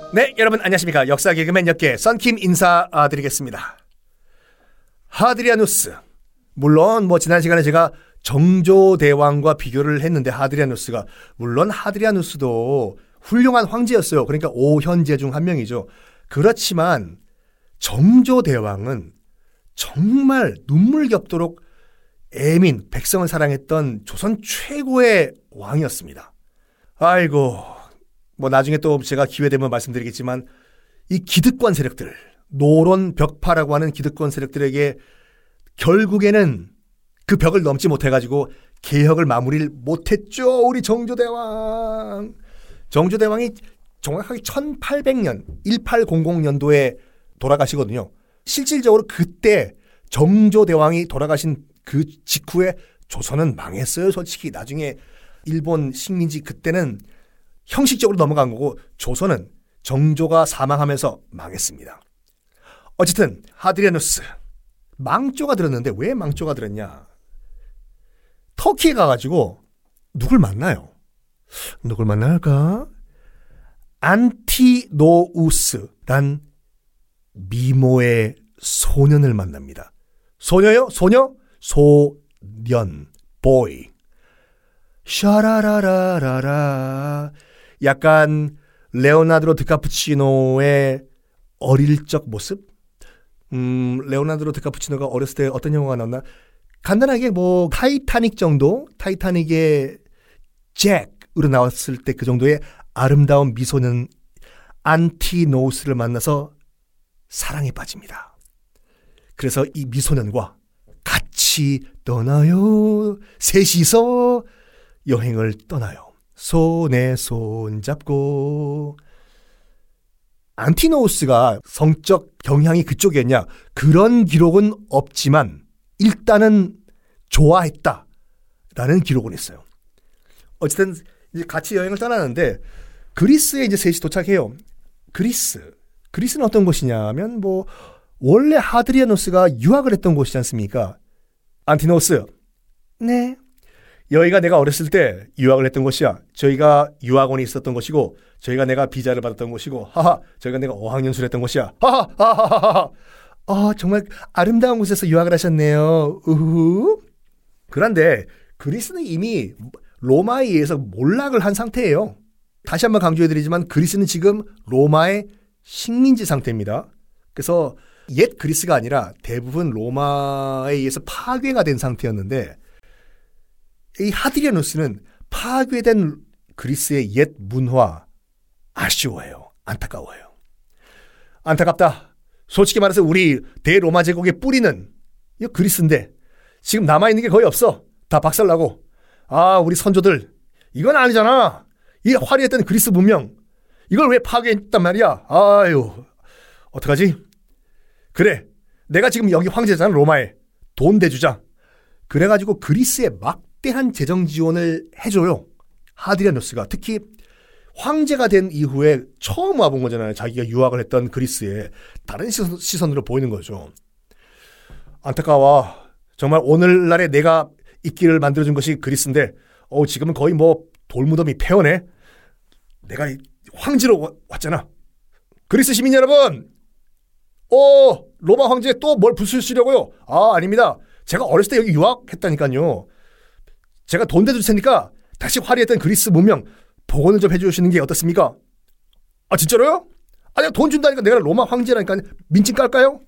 네, 여러분 안녕하십니까. 역사 개그맨 역계 썬킴 인사드리겠습니다. 하드리아누스, 물론 지난 시간에 제가 정조대왕과 비교를 했는데 하드리아누스가, 물론 하드리아누스도 훌륭한 황제였어요. 그러니까 5현제 중 한 명이죠. 그렇지만 정조대왕은 정말 눈물겹도록 애민, 백성을 사랑했던 조선 최고의 왕이었습니다. 아이고, 나중에 또 제가 기회되면 말씀드리겠지만, 이 기득권 세력들, 노론 벽파라고 하는 기득권 세력들에게 결국에는 그 벽을 넘지 못해가지고 개혁을 마무리를 못했죠. 우리 정조대왕. 정조대왕이 정확하게 1800년, 1800년도에 돌아가시거든요. 실질적으로 그때 정조대왕이 돌아가신 그 직후에 조선은 망했어요. 솔직히 나중에 일본 식민지 그때는 형식적으로 넘어간 거고, 조선은 정조가 사망하면서 망했습니다. 어쨌든 하드리아누스 망조가 들었는데, 왜 망조가 들었냐? 터키에 가가지고 누굴 만나요? 누굴 만날까? 안티노우스란 미모의 소년을 만납니다. 소녀요? 소녀? 소년, 보이. 샤라라라라라. 약간 레오나르도 디카푸치노의 어릴 적 모습? 레오나르도 디카푸치노가 어렸을 때 어떤 영화가 나왔나? 간단하게 타이타닉 정도? 타이타닉의 잭으로 나왔을 때 그 정도의 아름다운 미소년 안티노우스를 만나서 사랑에 빠집니다. 그래서 이 미소년과 같이 떠나요. 셋이서 여행을 떠나요. 손에 손 잡고. 안티노우스가 성적 경향이 그쪽이었냐? 그런 기록은 없지만 일단은 좋아했다라는 기록은 있어요. 어쨌든 이제 같이 여행을 떠나는데 그리스에 이제 셋이 도착해요. 그리스는 어떤 곳이냐면 원래 하드리아누스가 유학을 했던 곳이지 않습니까? 안티노우스. 네. 여기가 내가 어렸을 때 유학을 했던 곳이야. 저희가 유학원이 있었던 곳이고, 저희가 내가 비자를 받았던 곳이고, 하하. 저희가 내가 어학연수를 했던 곳이야. 하하. 하하하하. 정말 아름다운 곳에서 유학을 하셨네요. 우후. 그런데 그리스는 이미 로마에 의해서 몰락을 한 상태예요. 다시 한번 강조해드리지만 그리스는 지금 로마의 식민지 상태입니다. 그래서 옛 그리스가 아니라 대부분 로마에 의해서 파괴가 된 상태였는데, 이 하드리아누스는 파괴된 그리스의 옛 문화 아쉬워해요. 안타까워해요. 안타깝다. 솔직히 말해서 우리 대로마 제국의 뿌리는 이 그리스인데 지금 남아있는 게 거의 없어. 다 박살나고. 우리 선조들 이건 아니잖아. 이 화려했던 그리스 문명 이걸 왜 파괴했단 말이야. 아유, 어떡하지? 그래, 내가 지금 여기 황제잖아. 로마에 돈 대주자. 그래가지고 그리스에 막대한 재정 지원을 해줘요. 하드리아누스가. 특히 황제가 된 이후에 처음 와본 거잖아요. 자기가 유학을 했던 그리스에 다른 시선으로 보이는 거죠. 안타까워. 정말 오늘날에 내가 있기를 만들어준 것이 그리스인데 지금은 거의 돌무덤이 폐허네. 내가 황제로 왔잖아. 그리스 시민 여러분, 로마 황제 또 뭘 부수시려고요? 아닙니다. 제가 어렸을 때 여기 유학했다니까요. 제가 돈 대줄 테니까 다시 화려했던 그리스 문명 복원을 좀 해주시는 게 어떻습니까? 진짜로요? 내가 돈 준다니까. 내가 로마 황제라니까. 민증 깔까요?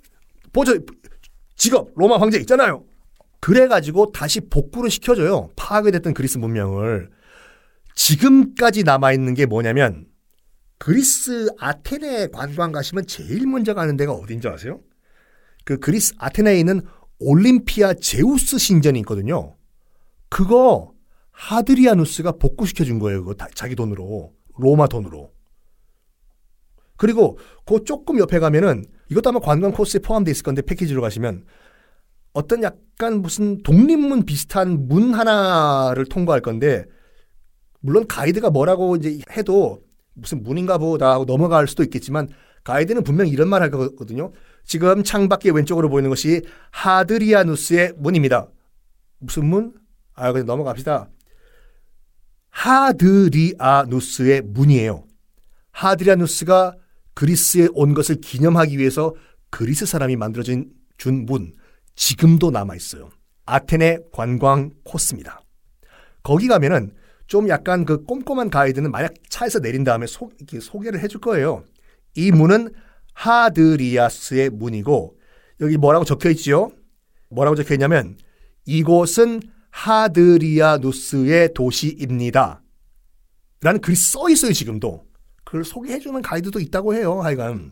직업 로마 황제 있잖아요. 그래가지고 다시 복구를 시켜줘요. 파괴됐던 그리스 문명을. 지금까지 남아있는 게 뭐냐면, 그리스 아테네 관광 가시면 제일 먼저 가는 데가 어딘지 아세요? 그 그리스 아테네에 있는 올림피아 제우스 신전이 있거든요. 그거 하드리아누스가 복구시켜준 거예요. 그거 자기 돈으로. 로마 돈으로. 그리고 그 조금 옆에 가면은, 이것도 아마 관광 코스에 포함되어 있을 건데, 패키지로 가시면 어떤 약간 무슨 독립문 비슷한 문 하나를 통과할 건데, 물론 가이드가 뭐라고 이제 해도 무슨 문인가 보다 하고 넘어갈 수도 있겠지만, 가이드는 분명히 이런 말 할 거거든요. 지금 창밖에 왼쪽으로 보이는 것이 하드리아누스의 문입니다. 무슨 문? 그냥 넘어갑시다. 하드리아누스의 문이에요. 하드리아누스가 그리스에 온 것을 기념하기 위해서 그리스 사람이 만들어준 문, 지금도 남아있어요. 아테네 관광 코스입니다. 거기 가면은 좀 약간 그 꼼꼼한 가이드는 만약 차에서 내린 다음에 소개를 해줄 거예요. 이 문은 하드리아스의 문이고, 여기 뭐라고 적혀 있지요? 뭐라고 적혀 있냐면, 이곳은 하드리아누스의 도시입니다. 라는 글이 써 있어요, 지금도. 그걸 소개해주는 가이드도 있다고 해요, 하여간.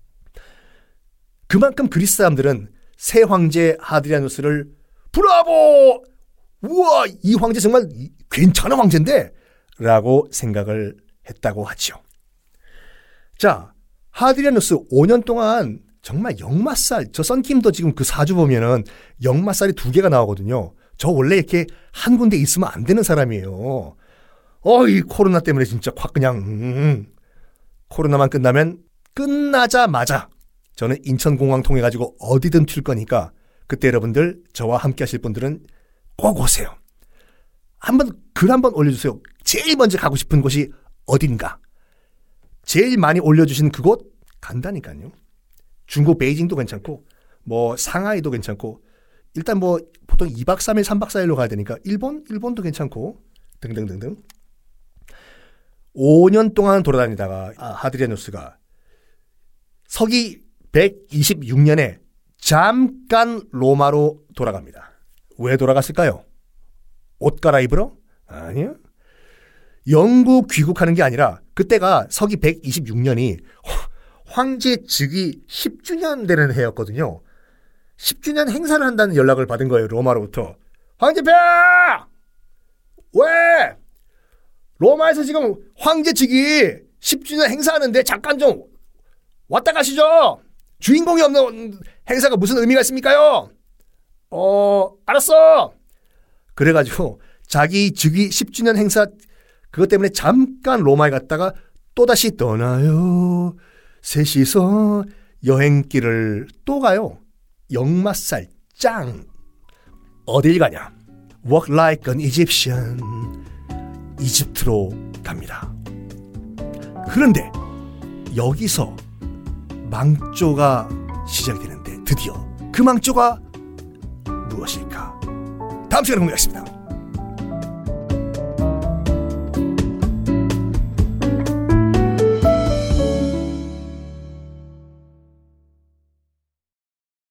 그만큼 그리스 사람들은 새 황제 하드리아누스를 브라보! 우와, 이 황제 정말 괜찮은 황제인데? 라고 생각을 했다고 하죠. 자, 하드리아누스 5년 동안 정말 역마살, 저 썬킴도 지금 그 사주 보면은 역마살이 2개가 나오거든요. 저 원래 이렇게 한 군데 있으면 안 되는 사람이에요. 이 코로나 때문에 진짜 확 그냥, 코로나만 끝나자마자 저는 인천공항 통해가지고 어디든 튈 거니까 그때 여러분들 저와 함께 하실 분들은 꼭 오세요. 글 한번 올려주세요. 제일 먼저 가고 싶은 곳이 어딘가. 제일 많이 올려주신 그곳 간다니까요. 중국 베이징도 괜찮고 뭐 상하이도 괜찮고 일단 뭐 보통 2박 3일 3박 4일로 가야 되니까 일본도 괜찮고 등등등등. 5년 동안 돌아다니다가 하드리아누스가 서기 126년에 잠깐 로마로 돌아갑니다. 왜 돌아갔을까요? 옷 갈아입으러? 아니요. 영국 귀국하는 게 아니라 그때가 서기 126년이 황제 즉위 10주년 되는 해였거든요. 10주년 행사를 한다는 연락을 받은 거예요. 로마로부터. 황제폐! 왜? 로마에서 지금 황제 즉위 10주년 행사하는데 잠깐 좀 왔다 가시죠. 주인공이 없는 행사가 무슨 의미가 있습니까요? 알았어. 그래가지고 자기 즉위 10주년 행사 그것 때문에 잠깐 로마에 갔다가 또다시 떠나요. 셋이서 여행길을 또 가요. 역마살 짱. 어딜 가냐? Walk like an Egyptian. 이집트로 갑니다. 그런데 여기서 망조가 시작이 되는데 드디어 그 망조가 무엇일까? 다음 시간에 공개하겠습니다.